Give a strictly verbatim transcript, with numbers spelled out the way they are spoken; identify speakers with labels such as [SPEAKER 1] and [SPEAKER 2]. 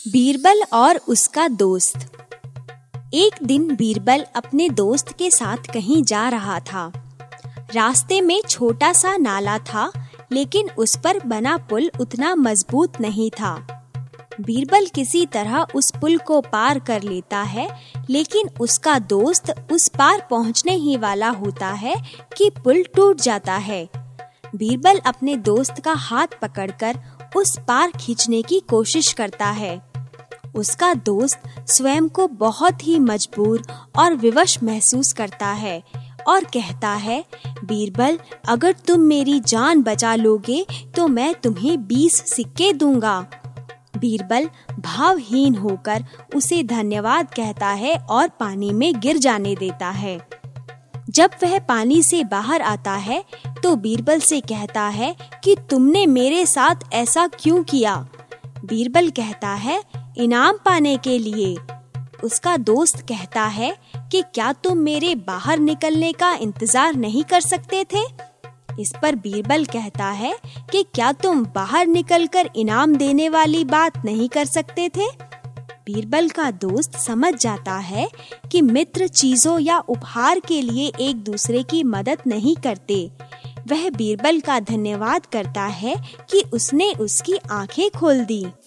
[SPEAKER 1] बीरबल और उसका दोस्त। एक दिन बीरबल अपने दोस्त के साथ कहीं जा रहा था। रास्ते में छोटा सा नाला था, लेकिन उस पर बना पुल उतना मजबूत नहीं था। बीरबल किसी तरह उस पुल को पार कर लेता है, लेकिन उसका दोस्त उस पार पहुंचने ही वाला होता है कि पुल टूट जाता है। बीरबल अपने दोस्त का हाथ पकड़कर उस पार खींचने की कोशिश करता है। उसका दोस्त स्वयं को बहुत ही मजबूर और विवश महसूस करता है और कहता है, बीरबल, अगर तुम मेरी जान बचा लोगे तो मैं तुम्हें बीस सिक्के दूंगा। बीरबल भावहीन होकर उसे धन्यवाद कहता है और पानी में गिर जाने देता है। जब वह पानी से बाहर आता है तो बीरबल से कहता है कि तुमने मेरे साथ ऐसा क्यों किया? बीरबल कहता है, इनाम पाने के लिए। उसका दोस्त कहता है कि क्या तुम मेरे बाहर निकलने का इंतजार नहीं कर सकते थे? इस पर बीरबल कहता है कि क्या तुम बाहर निकलकर इनाम देने वाली बात नहीं कर सकते थे? बीरबल का दोस्त समझ जाता है कि मित्र चीजों या उपहार के लिए एक दूसरे की मदद नहीं करते। वह बीरबल का धन्यवाद करता है कि उसने उसकी आंखें खोल दी।